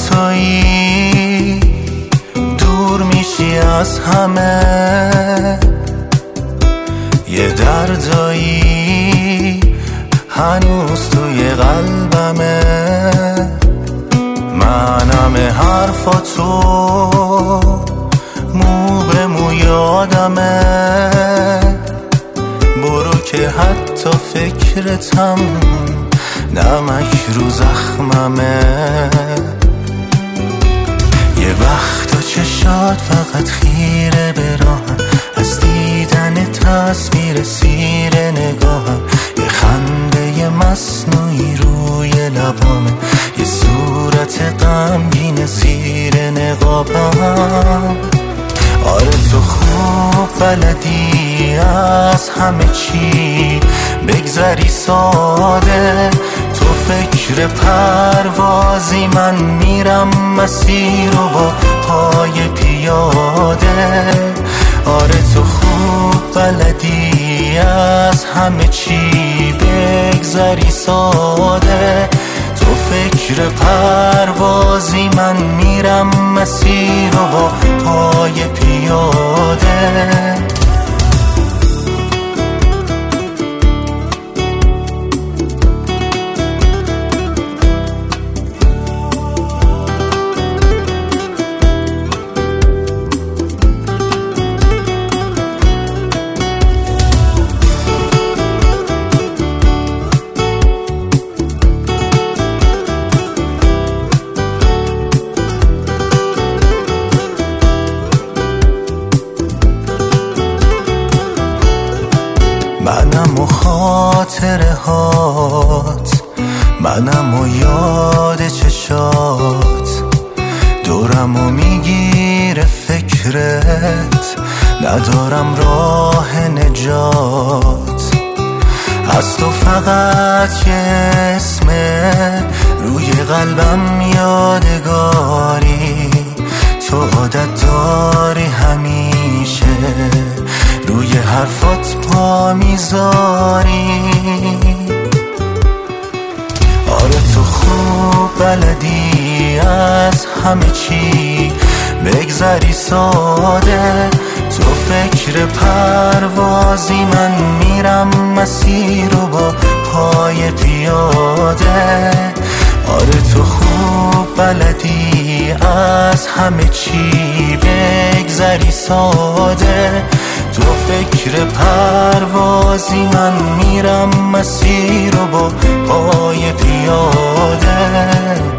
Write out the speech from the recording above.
تویی دور میشی از همه، یه دردایی هنوز توی قلبمه. منم حرفاتو مو به مو یادمه، برو که حتی فکرتم نمک رو زخممه. یه وقتا چشات فقط خیره به راهم، از دیدن تصویر سیر نگاهم. یه خنده مصنوعی روی لبامه، یه صورت غمگین زیر نقابم. آره تو خوب بلدی از همه چی بگذری ساده، تو فکر پروازی من میرم مسیر رو با پای پیاده. آره تو خوب بلدی از همه چی بگذری ساده، تو فکر پروازی من میرم مسیر رو با پای پیاده. منم و خاطره هات، منم و یاد چشات، دورم و میگیره فکرت، ندارم راه نجات. از تو فقط یه اسمه روی قلبم یادگاری، تو عادت داری همیشه روی حرفات پا میذاری. آره تو خوب بلدی از همه چی بگذری ساده، تو فکر پروازی من میرم مسیر رو با پای پیاده. آره تو خوب بلدی از همه چی بگذری ساده، تو فکر پروازی من میرم مسیر رو با پای پیاده.